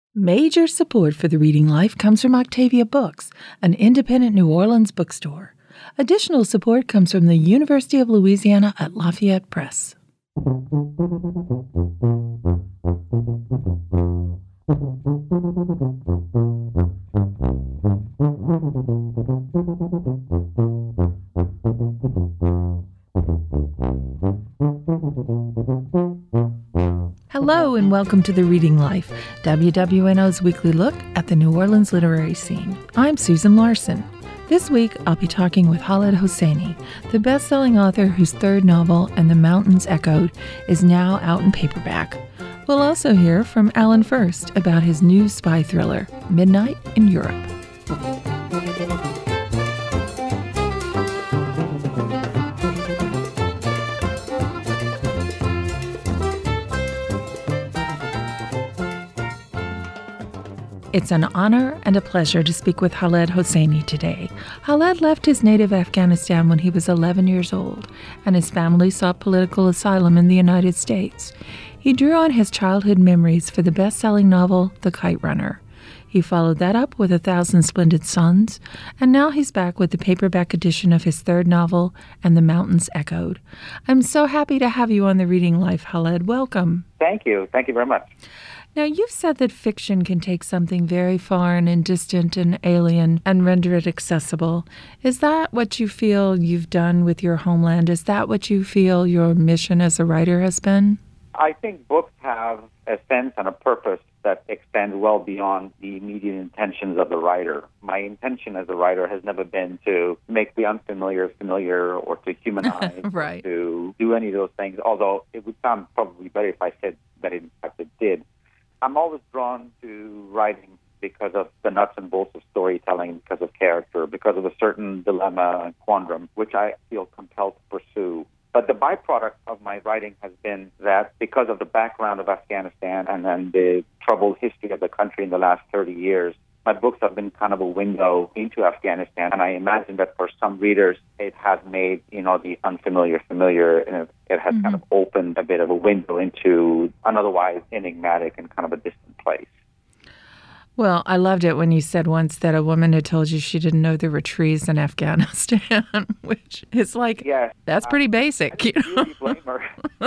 Major support for the Reading Life comes from Octavia Books, an independent New Orleans bookstore. Additional support comes from the University of Louisiana at Lafayette Press. Hello and welcome to The Reading Life, WWNO's weekly look at the New Orleans literary scene. I'm Susan Larson. This week, I'll be talking with Khaled Hosseini, the best-selling author whose third novel, And the Mountains Echoed, is now out in paperback. We'll also hear from Alan Furst about his new spy thriller, Midnight in Europe. It's an honor and a pleasure to speak with Khaled Hosseini today. Khaled left his native Afghanistan when he was 11 years old, and his family sought political asylum in the United States. He drew on his childhood memories for the best-selling novel, The Kite Runner. He followed that up with 1,000 Splendid Suns, and now he's back with the paperback edition of his third novel, And the Mountains Echoed. I'm so happy to have you on The Reading Life, Khaled. Welcome. Thank you. Thank you very much. Now, you've said that fiction can take something very foreign and distant and alien and render it accessible. Is that what you feel you've done with your homeland? Is that what you feel your mission as a writer has been? I think books have a sense and a purpose that extend well beyond the immediate intentions of the writer. My intention as a writer has never been to make the unfamiliar familiar or to humanize right. or to do any of those things, although it would sound probably better if I said that in fact it did. I'm always drawn to writing because of the nuts and bolts of storytelling, because of character, because of a certain dilemma and quandrum, which I feel compelled to pursue. But the byproduct of my writing has been that because of the background of Afghanistan and then the troubled history of the country in the last 30 years, my books have been kind of a window into Afghanistan. And I imagine that for some readers, it has made, the unfamiliar familiar, and it has kind of opened a bit of a window into an otherwise enigmatic and kind of a distant place. Well, I loved it when you said once that a woman had told you she didn't know there were trees in Afghanistan, which is like, yes, that's pretty basic. I didn't really blame her.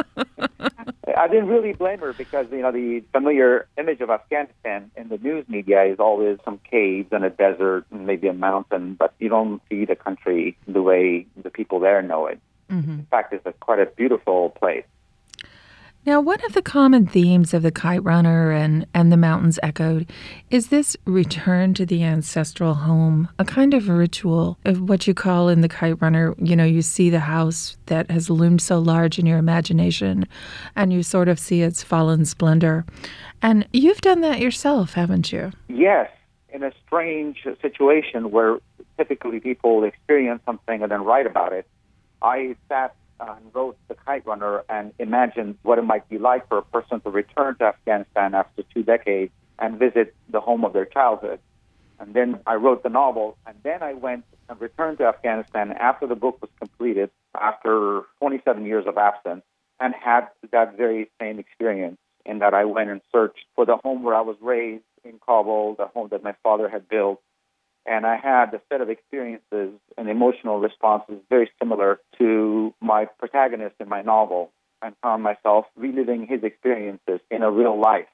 I didn't really blame her because, the familiar image of Afghanistan in the news media is always some caves and a desert and maybe a mountain, but you don't see the country the way the people there know it. In fact, it's quite a beautiful place. Now, one of the common themes of The Kite Runner and The Mountains Echoed is this return to the ancestral home, a kind of ritual of what you call in The Kite Runner, you see the house that has loomed so large in your imagination, and you sort of see its fallen splendor. And you've done that yourself, haven't you? Yes, in a strange situation where typically people experience something and then write about it. I sat and wrote The Kite Runner and imagined what it might be like for a person to return to Afghanistan after 2 decades and visit the home of their childhood. And then I wrote the novel, and then I went and returned to Afghanistan after the book was completed, after 27 years of absence, and had that very same experience in that I went and searched for the home where I was raised in Kabul, the home that my father had built. And I had a set of experiences and emotional responses very similar to my protagonist in my novel, and found myself reliving his experiences in a real life,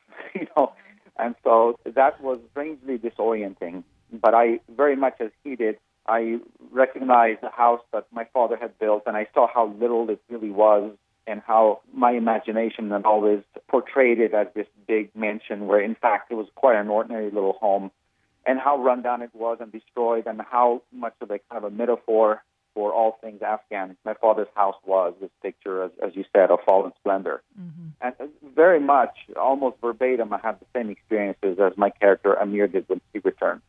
And so that was strangely disorienting. But I, very much as he did, I recognized the house that my father had built, and I saw how little it really was, and how my imagination had always portrayed it as this big mansion where, in fact, it was quite an ordinary little home, and how rundown it was and destroyed, and how much of a kind of a metaphor for all things Afghan my father's house was, this picture, as you said, of fallen splendor. And very much, almost verbatim, I had the same experiences as my character Amir did when he returned.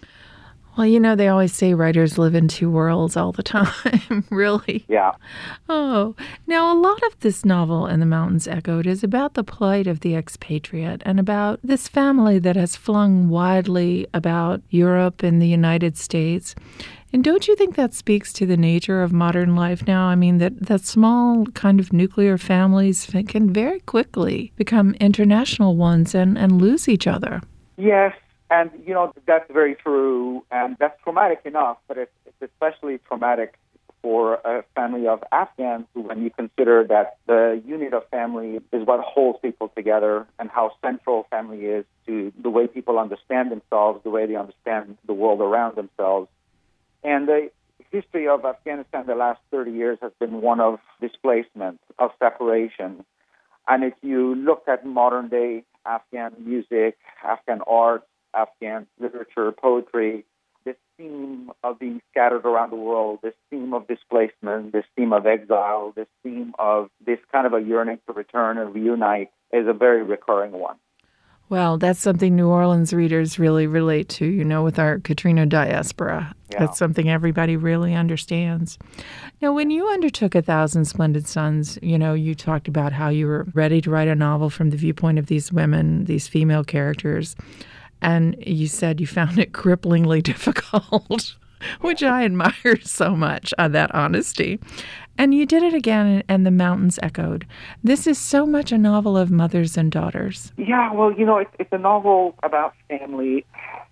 Well, they always say writers live in two worlds all the time, really. Yeah. Oh, now a lot of this novel, And the Mountains Echoed, is about the plight of the expatriate and about this family that has flung widely about Europe and the United States. And don't you think that speaks to the nature of modern life now? I mean, that small kind of nuclear families can very quickly become international ones and lose each other. Yes, and that's very true, and that's traumatic enough, but it's especially traumatic for a family of Afghans when you consider that the unit of family is what holds people together and how central family is to the way people understand themselves, the way they understand the world around themselves. And the history of Afghanistan the last 30 years has been one of displacement, of separation. And if you look at modern-day Afghan music, Afghan art, Afghan literature, poetry, this theme of being scattered around the world, this theme of displacement, this theme of exile, this theme of this kind of a yearning to return and reunite is a very recurring one. Well, that's something New Orleans readers really relate to, with our Katrina diaspora. Yeah. That's something everybody really understands. Now, when you undertook A Thousand Splendid Suns, you talked about how you were ready to write a novel from the viewpoint of these women, these female characters. And you said you found it cripplingly difficult, which I admire so much, that honesty. And you did it again, and the mountains echoed. This is so much a novel of mothers and daughters. Yeah, well, it's a novel about family.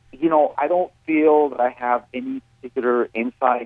I don't feel that I have any particular insight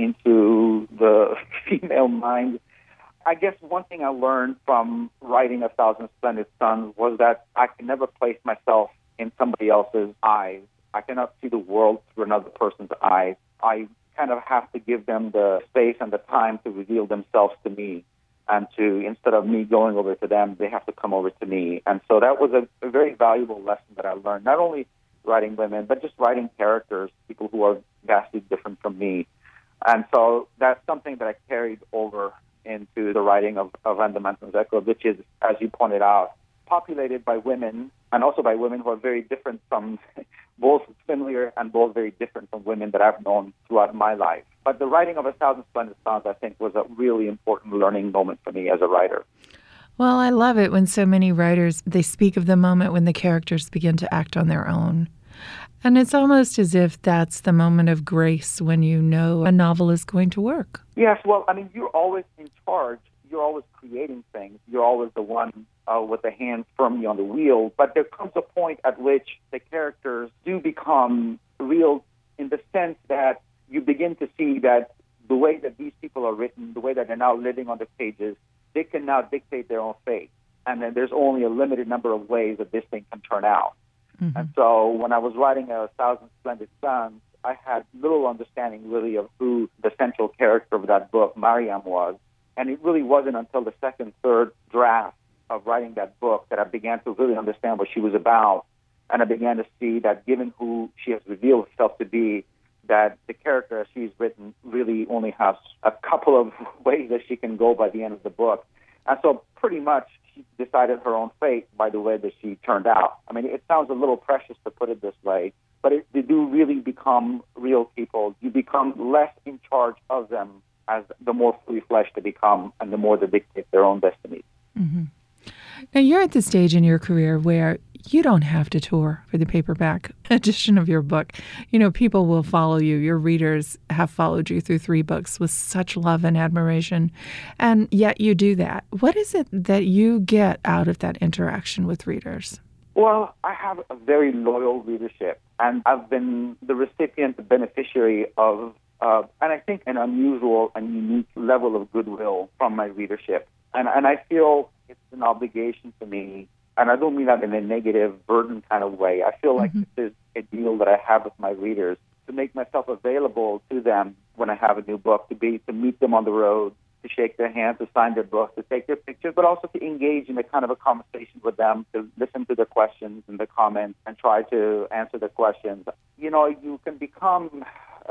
into the female mind. I guess one thing I learned from writing A Thousand Splendid Suns was that I can never place myself in somebody else's eyes. I cannot see the world through another person's eyes. I kind of have to give them the space and the time to reveal themselves to me, and instead of me going over to them, they have to come over to me. And so that was a very valuable lesson that I learned, not only writing women, but just writing characters, people who are vastly different from me. And so that's something that I carried over into the writing of And the Mountains Echoed, which is, as you pointed out, populated by women, and also by women who are very different from, both familiar and both very different from women that I've known throughout my life. But the writing of A Thousand Splendid Suns, I think, was a really important learning moment for me as a writer. Well, I love it when so many writers, they speak of the moment when the characters begin to act on their own. And it's almost as if that's the moment of grace when you know a novel is going to work. Yes, well, you're always in charge. You're always creating things. You're always the one with the hand firmly on the wheel. But there comes a point at which the characters do become real in the sense that you begin to see that the way that these people are written, the way that they're now living on the pages, they can now dictate their own fate. And then there's only a limited number of ways that this thing can turn out. Mm-hmm. And so when I was writing A Thousand Splendid Suns, I had little understanding really of who the central character of that book, Mariam, was. And it really wasn't until the second, third draft of writing that book that I began to really understand what she was about. And I began to see that given who she has revealed herself to be, that the character as she's written really only has a couple of ways that she can go by the end of the book. And so pretty much she decided her own fate by the way that she turned out. It sounds a little precious to put it this way, but they do really become real people. You become less in charge of them as the more fully fleshed they become and the more they dictate their own destiny. Mm-hmm. Now, you're at the stage in your career where you don't have to tour for the paperback edition of your book. People will follow you. Your readers have followed you through 3 books with such love and admiration, and yet you do that. What is it that you get out of that interaction with readers? Well, I have a very loyal readership, and I've been the recipient, the beneficiary of, and I think an unusual and unique level of goodwill from my readership. And I feel it's an obligation to me, and I don't mean that in a negative, burden kind of way. I feel like this is a deal that I have with my readers, to make myself available to them when I have a new book, to meet them on the road, to shake their hand, to sign their book, to take their pictures, but also to engage in a kind of a conversation with them, to listen to their questions and their comments and try to answer their questions. You can become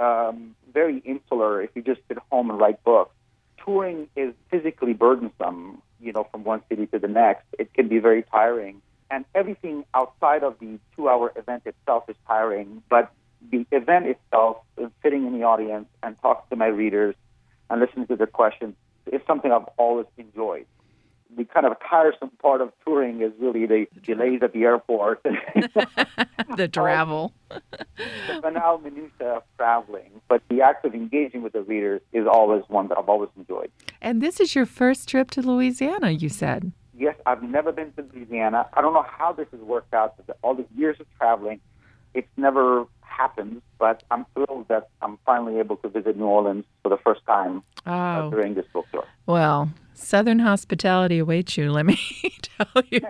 very insular if you just sit home and write books. Touring is physically burdensome, from one city to the next. It can be very tiring. And everything outside of the 2-hour event itself is tiring. But the event itself, sitting in the audience and talking to my readers and listening to their questions, is something I've always enjoyed. The kind of tiresome part of touring is really the delays at the airport. The travel. The banal minutiae of traveling. But the act of engaging with the readers is always one that I've always enjoyed. And this is your first trip to Louisiana, you said. Yes, I've never been to Louisiana. I don't know how this has worked out. All the years of traveling, it's never happened, but I'm thrilled that I'm finally able to visit New Orleans for the first time during this book tour. Well, Southern hospitality awaits you, let me tell you.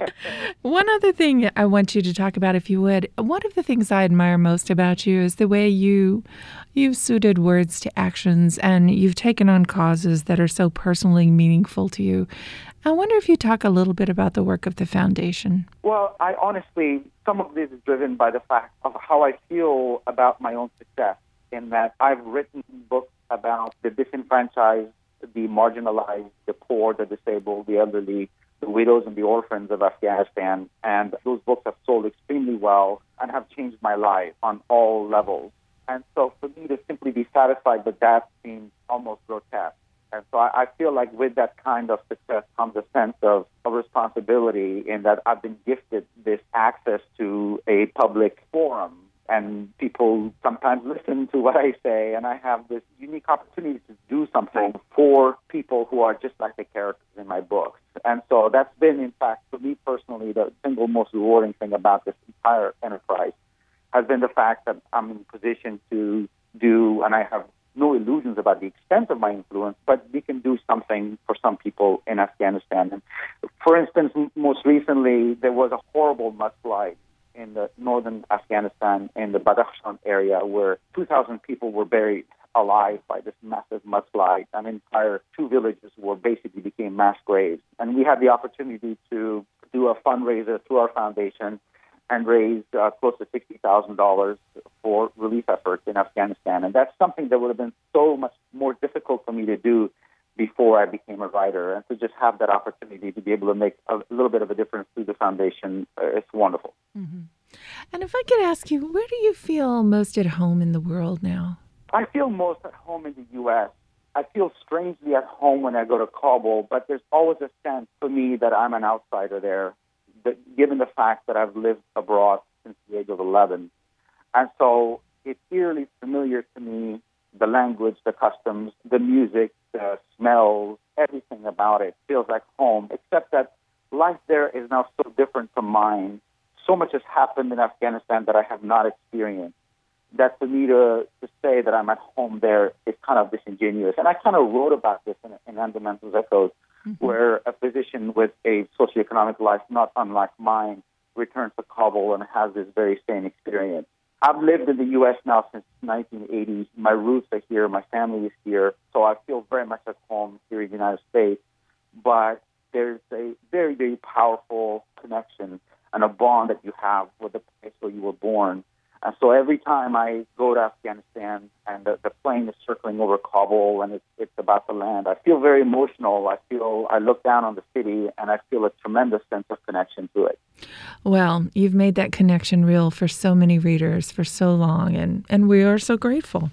One other thing I want you to talk about, if you would. One of the things I admire most about you is the way you've suited words to actions, and you've taken on causes that are so personally meaningful to you. I wonder if you talk a little bit about the work of the foundation. Well, I honestly, some of this is driven by the fact of how I feel about my own success, in that I've written books about the disenfranchised, the marginalized, the poor, the disabled, the elderly, the widows and the orphans of Afghanistan. And those books have sold extremely well and have changed my life on all levels. And so for me to simply be satisfied with that seems almost grotesque. And so I feel like with that kind of success comes a sense of responsibility in that I've been gifted this access to a public forum. And people sometimes listen to what I say, and I have this unique opportunity to do something for people who are just like the characters in my books. And so that's been, in fact, for me personally, the single most rewarding thing about this entire enterprise has been the fact that I'm in a position to do, and I have no illusions about the extent of my influence, but we can do something for some people in Afghanistan. And for instance, most recently, there was a horrible mudslide in the northern Afghanistan, in the Badakhshan area, where 2,000 people were buried alive by this massive mudslide. And entire two villages basically became mass graves. And we had the opportunity to do a fundraiser through our foundation and raise close to $60,000 for relief efforts in Afghanistan. And that's something that would have been so much more difficult for me to do before I became a writer. And to just have that opportunity to be able to make a little bit of a difference through the foundation, it's wonderful. Mm-hmm. And if I could ask you, where do you feel most at home in the world now? I feel most at home in the U.S. I feel strangely at home when I go to Kabul, but there's always a sense for me that I'm an outsider there, given the fact that I've lived abroad since the age of 11. And so it's eerily familiar to me, the language, the customs, the music, the smells, everything about it feels like home, except that life there is now so different from mine. So much has happened in Afghanistan that I have not experienced, that for me to say that I'm at home there is kind of disingenuous. And I kind of wrote about this in Fundamental Echoes, where a physician with a socioeconomic life not unlike mine returns to Kabul and has this very same experience. I've lived in the U.S. now since 1980. My roots are here. My family is here. So I feel very much at home here in the United States. But there's a very, very powerful connection and a bond that you have with the place where you were born. And so every time I go to Afghanistan and the plane is circling over Kabul and it's about to land, I feel very emotional. I look down on the city and I feel a tremendous sense of connection to it. Well, you've made that connection real for so many readers for so long, and we are so grateful.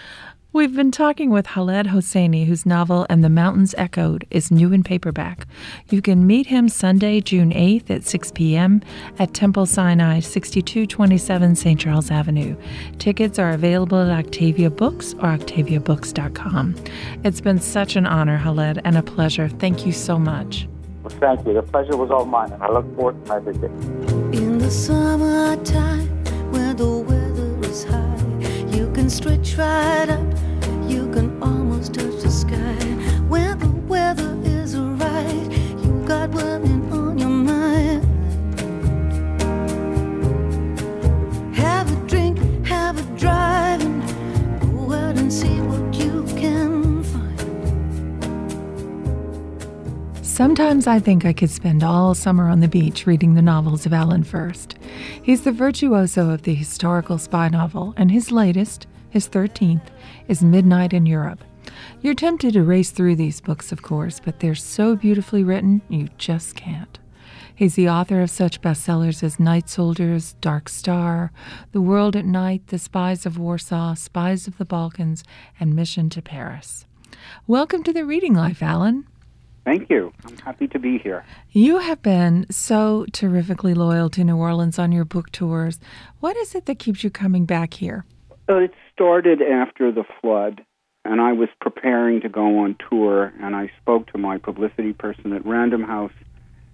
We've been talking with Khaled Hosseini, whose novel And the Mountains Echoed is new in paperback. You can meet him Sunday, June 8th at 6 p.m. at Temple Sinai, 6227 St. Charles Avenue. Tickets are available at Octavia Books or octaviabooks.com. It's been such an honor, Khaled, and a pleasure. Thank you so much. Well, thank you. The pleasure was all mine, and I look forward to my visit. In the summertime, where the weather is high, you can stretch right up, you can almost touch the sky. When the weather is right, you got women on your mind. Have a drink, have a drive, and go out and see what you can find. Sometimes I think I could spend all summer on the beach reading the novels of Alan Furst. He's the virtuoso of the historical spy novel, and his latest, his 13th, is Midnight in Europe. You're tempted to race through these books, of course, but they're so beautifully written, you just can't. He's the author of such bestsellers as Night Soldiers, Dark Star, The World at Night, The Spies of Warsaw, Spies of the Balkans, and Mission to Paris. Welcome to the Reading Life, Alan. Thank you. I'm happy to be here. You have been so terrifically loyal to New Orleans on your book tours. What is it that keeps you coming back here? It started after the flood, and I was preparing to go on tour, and I spoke to my publicity person at Random House,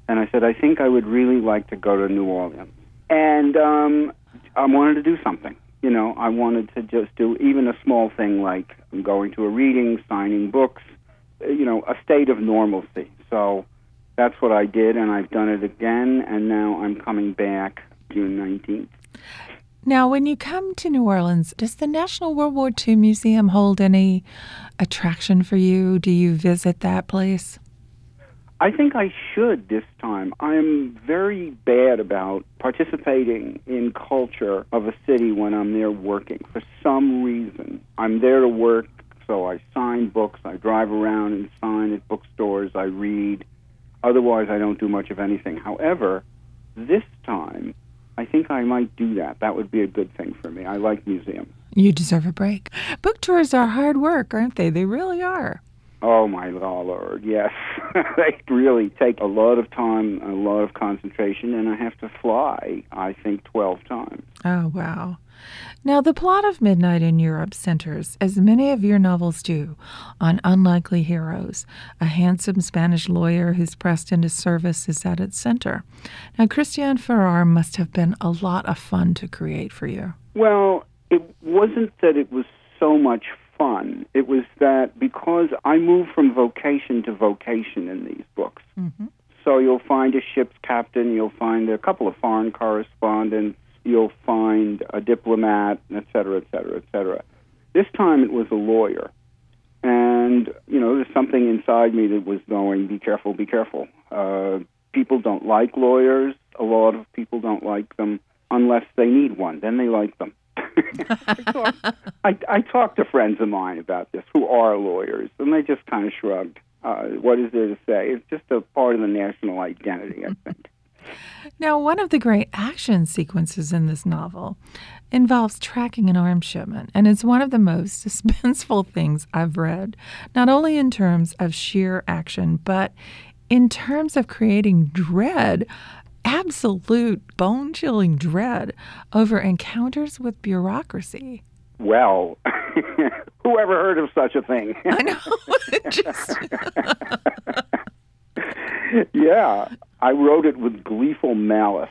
And I said, I think I would really like to go to New Orleans. And I wanted to do something. You know, I wanted to just do even a small thing like going to a reading, signing books, you know, a state of normalcy. So that's what I did, and I've done it again, and now I'm coming back June 19th. Now, when you come to New Orleans, does the National World War II Museum hold any attraction for you? Do you visit that place? I think I should this time. I'm very bad about participating in culture of a city when I'm there working. For some reason, I'm there to work, so I sign books, I drive around and sign at bookstores, I read. Otherwise, I don't do much of anything. However, this time, I think I might do that. That would be a good thing for me. I like museums. You deserve a break. Book tours are hard work, aren't they? They really are. Oh, my Lord, yes. They really take a lot of time, a lot of concentration, and I have to fly, I think, 12 times. Oh, wow. Now, the plot of Midnight in Europe centers, as many of your novels do, on unlikely heroes. A handsome Spanish lawyer who's pressed into service is at its center. Now, Christiane Farrar must have been a lot of fun to create for you. Well, it wasn't that it was so much fun. It was that because I move from vocation to vocation in these books. Mm-hmm. So you'll find a ship's captain, you'll find a couple of foreign correspondents, you'll find a diplomat, et cetera, et cetera, et cetera. This time it was a lawyer. And, you know, there's something inside me that was going, be careful, be careful. People don't like lawyers. A lot of people don't like them unless they need one. Then they like them. I talked to friends of mine about this who are lawyers, and they just kind of shrugged. What is there to say? It's just a part of the national identity, I think. Now, one of the great action sequences in this novel involves tracking an arms shipment, and it's one of the most suspenseful things I've read, not only in terms of sheer action, but in terms of creating dread, absolute bone-chilling dread over encounters with bureaucracy. Well, whoever heard of such a thing? I know. Yeah, I wrote it with gleeful malice.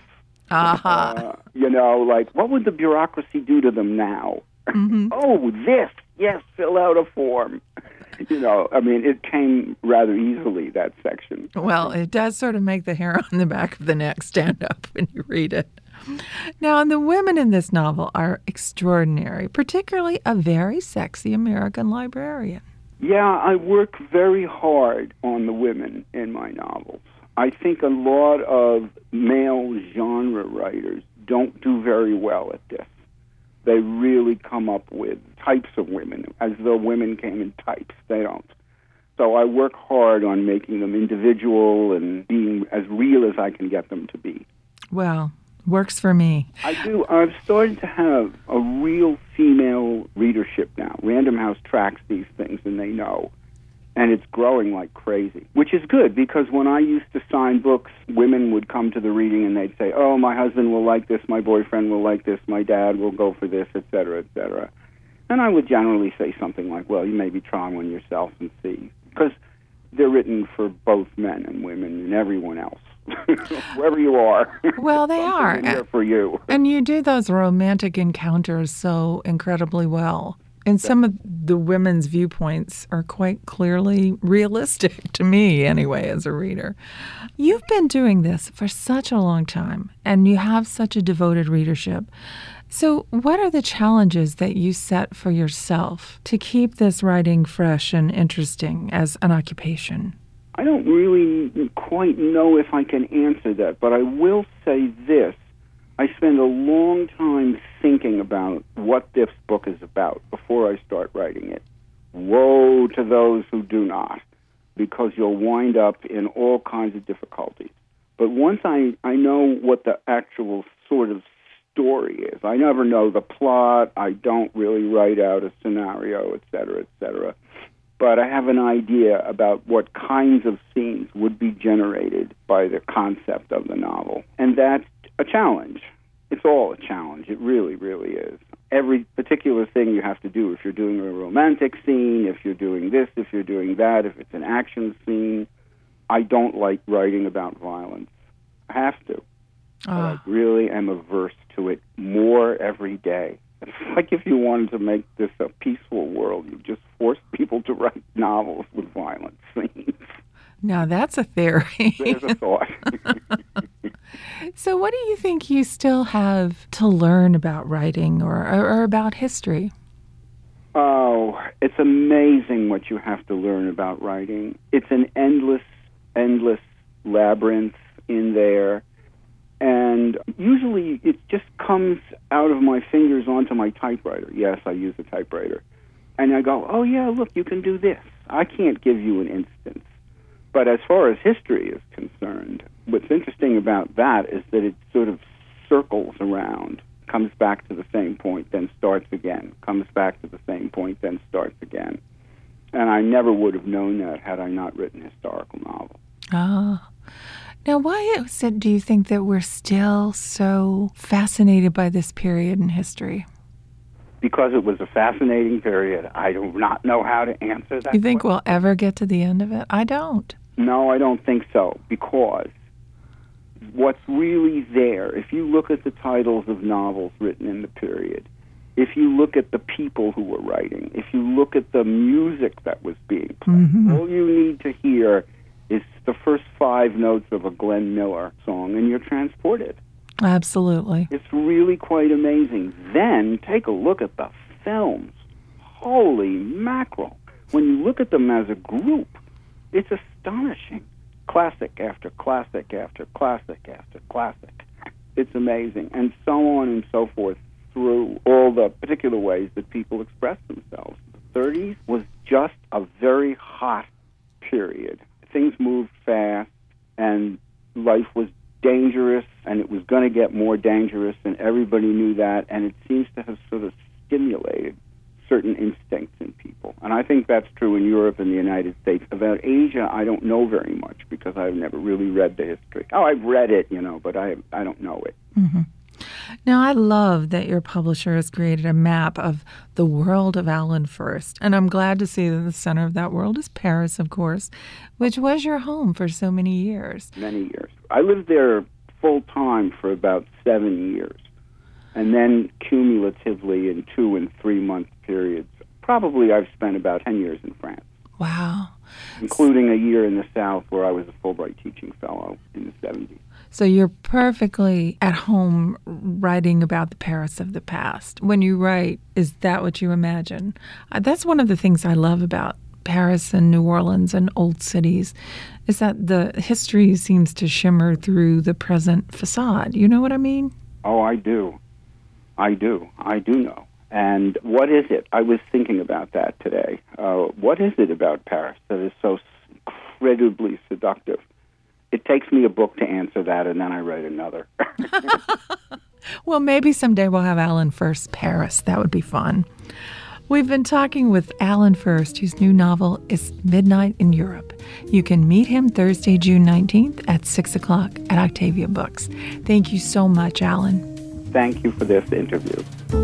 You know, like, what would the bureaucracy do to them now? Mm-hmm. Oh, this, yes, fill out a form. You know, I mean, it came rather easily, that section. Well, it does sort of make the hair on the back of the neck stand up when you read it. Now, and the women in this novel are extraordinary, particularly a very sexy American librarian. Yeah, I work very hard on the women in my novels. I think a lot of male genre writers don't do very well at this. They really come up with types of women, as though women came in types. They don't. So I work hard on making them individual and being as real as I can get them to be. Well, works for me. I do. I've started to have a real female readership now. Random House tracks these things, and they know. And it's growing like crazy, which is good, because when I used to sign books, women would come to the reading and they'd say, oh, my husband will like this, my boyfriend will like this, my dad will go for this, et cetera, et cetera. And I would generally say something like, well, you maybe try one yourself and see, because they're written for both men and women and everyone else. Wherever you are. Well, they are. Here for you. And you do those romantic encounters so incredibly well. And some of the women's viewpoints are quite clearly realistic to me, anyway, as a reader. You've been doing this for such a long time, and you have such a devoted readership. So what are the challenges that you set for yourself to keep this writing fresh and interesting as an occupation? I don't really quite know if I can answer that, but I will say this. I spend a long time thinking about what this book is about before I start writing it. Woe to those who do not, because you'll wind up in all kinds of difficulties. But once I know what the actual sort of story is, I never know the plot, I don't really write out a scenario, et cetera, but I have an idea about what kinds of scenes would be generated by the concept of the novel. And that's a challenge. It's all a challenge. It really, really is. Every particular thing you have to do, if you're doing a romantic scene, if you're doing this, if you're doing that, if it's an action scene, I don't like writing about violence. I have to. But I really am averse to it more every day. It's like if you wanted to make this a peaceful world, you just force people to write novels with violent scenes. Now that's a theory. There's a thought. So what do you think you still have to learn about writing or about history? Oh, it's amazing what you have to learn about writing. It's an endless labyrinth in there. And usually it just comes out of my fingers onto my typewriter. Yes, I use a typewriter. And I go, oh, yeah, look, you can do this. I can't give you an instance. But as far as history is concerned, what's interesting about that is that it sort of circles around, comes back to the same point, then starts again, comes back to the same point, then starts again. And I never would have known that had I not written historical novels. Ah. Now, why is it, do you think, that we're still so fascinated by this period in history? Because it was a fascinating period. I do not know how to answer that. You think we'll ever get to the end of it? I don't. No, I don't think so, because what's really there, if you look at the titles of novels written in the period, if you look at the people who were writing, if you look at the music that was being played, all you need to hear is the first 5 notes of a Glenn Miller song, and you're transported. Absolutely. It's really quite amazing. Then take a look at the films. Holy mackerel. When you look at them as a group, it's astonishing. Classic after classic after classic after classic. It's amazing. And so on and so forth through all the particular ways that people express themselves. The 30s was just a very hot period. Things moved fast, and life was dangerous, and it was going to get more dangerous, and everybody knew that, and it seems to have sort of stimulated certain instincts in people. And I think that's true in Europe and the United States. About Asia, I don't know very much because I've never really read the history. Oh, I've read it, but I don't know it. Mm-hmm. Now, I love that your publisher has created a map of the world of Alan Furst, and I'm glad to see that the center of that world is Paris, of course, which was your home for so many years. Many years. I lived there full-time for about 7 years, and then cumulatively in 2 and 3 month periods. Probably I've spent about 10 years in France. Wow. Including a year in the South where I was a Fulbright teaching fellow in the 70s. So you're perfectly at home writing about the Paris of the past. When you write, is that what you imagine? That's one of the things I love about Paris and New Orleans and old cities, is that the history seems to shimmer through the present facade. You know what I mean? Oh, I do. I do know. And what is it? I was thinking about that today. What is it about Paris that is so incredibly seductive? It takes me a book to answer that, and then I write another. Well, maybe someday we'll have Alan Furst Paris. That would be fun. We've been talking with Alan Furst, whose new novel is Midnight in Europe. You can meet him Thursday, June 19th at 6 o'clock at Octavia Books. Thank you so much, Alan. Thank you for this interview.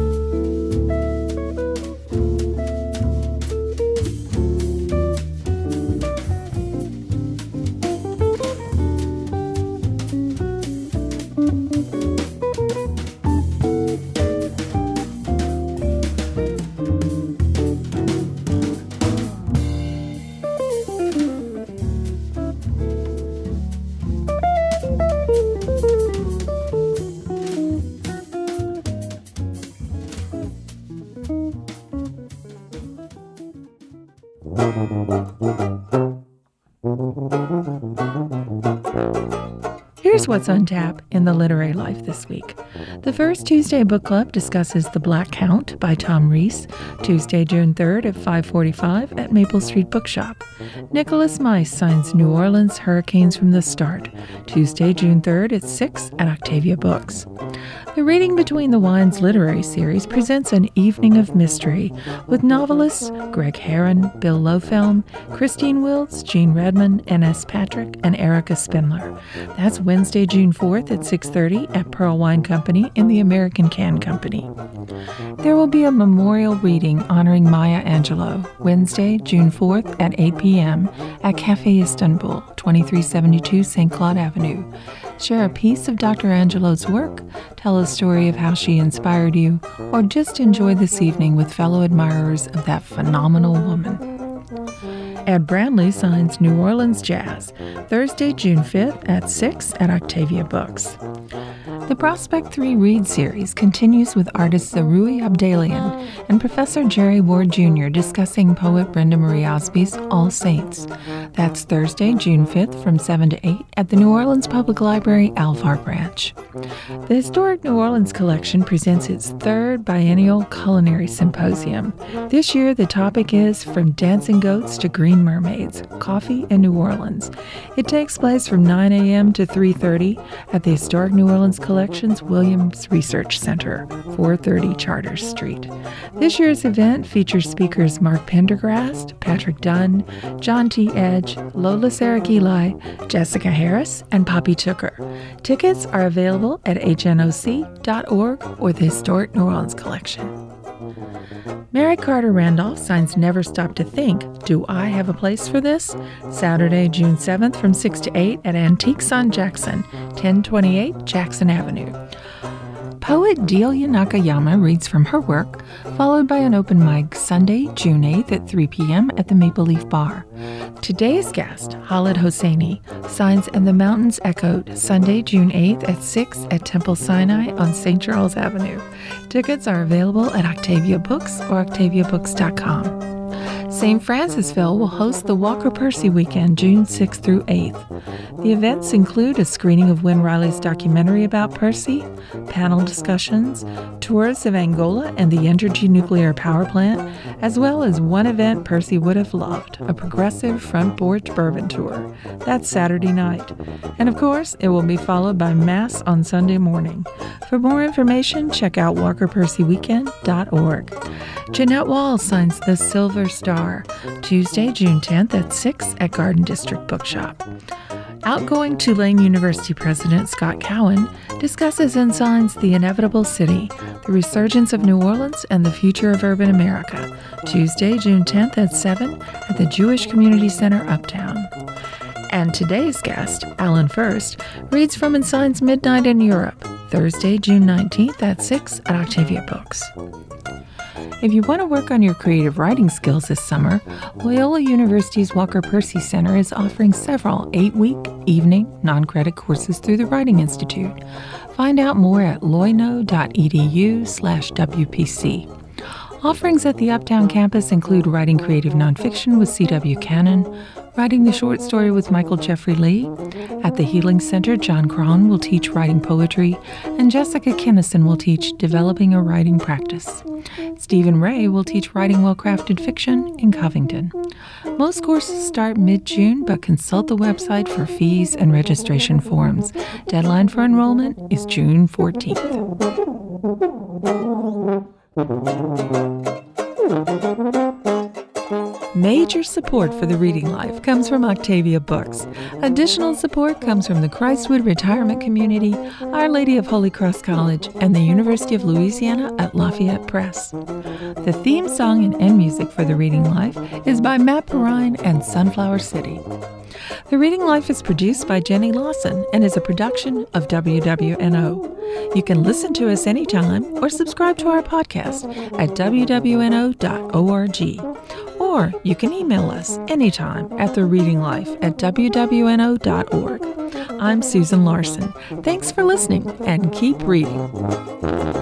Here's what's on tap in the literary life this week. The First Tuesday Book Club discusses The Black Count by Tom Rees, Tuesday, June 3rd at 5:45 at Maple Street Bookshop. Nicholas Mice signs New Orleans Hurricanes from the Start, Tuesday, June 3rd at 6 at Octavia Books. The Reading Between the Wines literary series presents an evening of mystery with novelists Greg Herron, Bill Lofelm, Christine Wiltz, Gene Redman, N.S. Patrick, and Erica Spindler. That's Wednesday, June 4th at 6:30 at Pearl Wine Company in the American Can Company. There will be a memorial reading honoring Maya Angelou, Wednesday, June 4th at 8 p.m. at Café Istanbul, 2372 St. Claude Avenue. Share a piece of Dr. Angelou's work, tell a story of how she inspired you, or just enjoy this evening with fellow admirers of that phenomenal woman. Ed Bradley signs New Orleans Jazz, Thursday, June 5th at 6 at Octavia Books. The Prospect 3 Read series continues with artists Zarui Abdalian and Professor Jerry Ward Jr. discussing poet Brenda Marie Osby's All Saints. That's Thursday, June 5th from 7 to 8 at the New Orleans Public Library, Alvar Branch. The Historic New Orleans Collection presents its third biennial culinary symposium. This year, the topic is From Dancing Goats to Green Mermaids, Coffee in New Orleans. It takes place from 9 a.m. to 3:30 at the Historic New Orleans Collection's Williams Research Center, 430 Charters Street. This year's event features speakers Mark Pendergrast, Patrick Dunn, John T. Edge, Lola Sarah-Eli, Jessica Harris, and Poppy Tooker. Tickets are available at hnoc.org or the Historic New Orleans Collection. Mary Carter Randolph signs Never Stop to Think, Do I Have a Place for This? Saturday, June 7th from 6 to 8 at Antiques on Jackson, 1028 Jackson Avenue. Poet Delia Nakayama reads from her work, followed by an open mic Sunday, June 8th at 3 p.m. at the Maple Leaf Bar. Today's guest, Khaled Hosseini, signs And the Mountains Echoed, Sunday, June 8th at 6 at Temple Sinai on St. Charles Avenue. Tickets are available at Octavia Books or octaviabooks.com. St. Francisville will host the Walker Percy Weekend, June 6th through 8th. The events include a screening of Win Riley's documentary about Percy, panel discussions, tours of Angola and the Entergy nuclear power plant, as well as one event Percy would have loved, a progressive front porch bourbon tour. That's Saturday night. And of course, it will be followed by Mass on Sunday morning. For more information, check out walkerpercyweekend.org. Jeanette Wall signs The Silver Star, Tuesday, June 10th at 6 at Garden District Bookshop. Outgoing Tulane University President Scott Cowan discusses and signs The Inevitable City, The Resurgence of New Orleans and the Future of Urban America, Tuesday, June 10th at 7 at the Jewish Community Center Uptown. And today's guest, Alan First, reads from and signs Midnight in Europe, Thursday, June 19th at 6 at Octavia Books. If you want to work on your creative writing skills this summer, Loyola University's Walker Percy Center is offering several 8-week, evening, non-credit courses through the Writing Institute. Find out more at loyno.edu/WPC. Offerings at the Uptown campus include writing creative nonfiction with C.W. Cannon, writing the short story with Michael Jeffrey Lee. At the Healing Center, John Cron will teach writing poetry, and Jessica Kinnison will teach developing a writing practice. Stephen Ray will teach writing well-crafted fiction in Covington. Most courses start mid-June, but consult the website for fees and registration forms. Deadline for enrollment is June 14th. Major support for the Reading Life comes from Octavia Books. Additional support comes from the Christwood Retirement Community, Our Lady of Holy Cross College, and the University of Louisiana at Lafayette Press. The theme song and end music for the Reading Life is by Matt Perrine and Sunflower City. The Reading Life is produced by Jenny Lawson and is a production of WWNO. You can listen to us anytime or subscribe to our podcast at wwno.org. Or you can email us anytime at thereadinglife@wwno.org. I'm Susan Larson. Thanks for listening and keep reading.